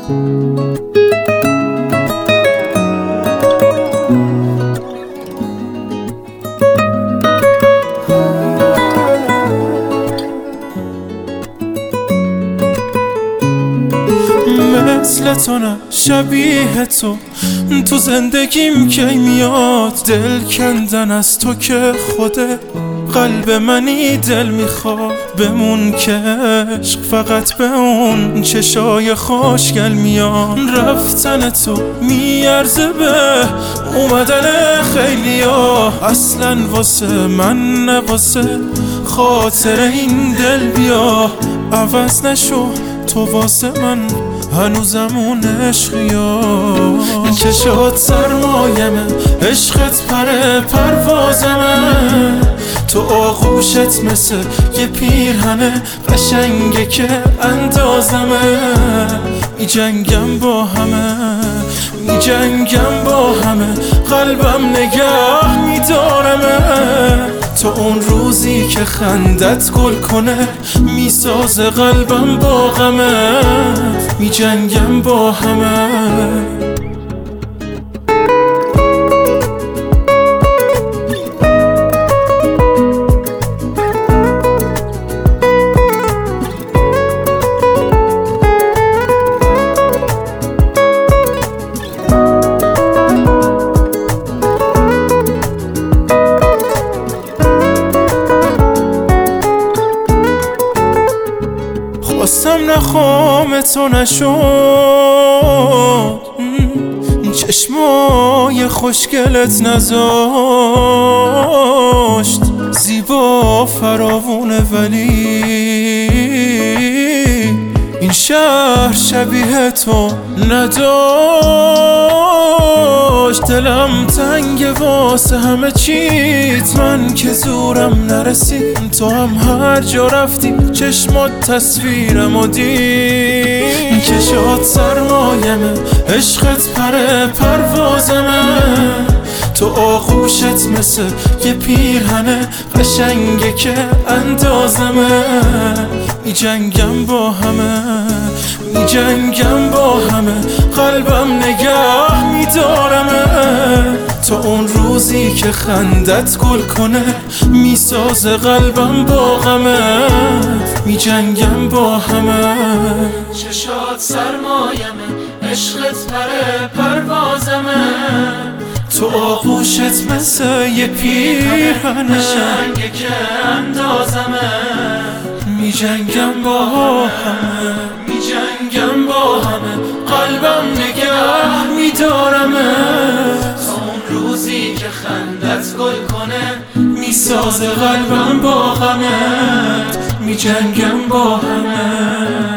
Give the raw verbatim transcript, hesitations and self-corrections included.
مثل تو نه شبیه تو تو زندگیم کی میاد، دل کندن از تو که خوده قلب منی دل میخواد. بمون که عشق فقط به اون چشای خوشگل میاد. رفتن تو میارزه به اومدن خیلیا، اصلا واسه من نه واسه خاطر این دل بیا. عوض نشو تو واسه من هنوزم اون عشقیا. چشات سرمایمه عشقت پر پروازمه، تو آغوشت مثل یه پیرهنه قشنگه که اندازمه. می جنگم با همه می جنگم با همه قلبم نگه میدارمه. تو اون روزی که خندت گل کنه میسازه قلبم با غمه. می جنگم با همه. خواستم نخوام تو نشد، چشمای خوشگلت نذاشت زیبا فراوونه، ولی این شهر شبیه تو نداشت. دلم تنگ واسه همه چیت، من که زورم نرسید تو هم هر جا رفتی چشمات تصویرم و دید. چشات سرمایمه عشقت پر پروازمه، تو آغوشت مثل یه پیرهنه قشنگه که اندازمه. می جنگم با همه می جنگم با همه قلبم نگه میدارمه. تو اون روزی که خندت گل کنه میسازه قلبم با غمه. می جنگم با همه. چشات سرمایمه عشقت پر پروازمه، تو آغوشت مثل یه پیرهنه قشنگه که اندازمه. می جنگم با همه می جنگم با همه قلبم نگه میدارمه. تا اون روزی که خندت گل کنه میسازه قلبم با غمت. می جنگم با همه.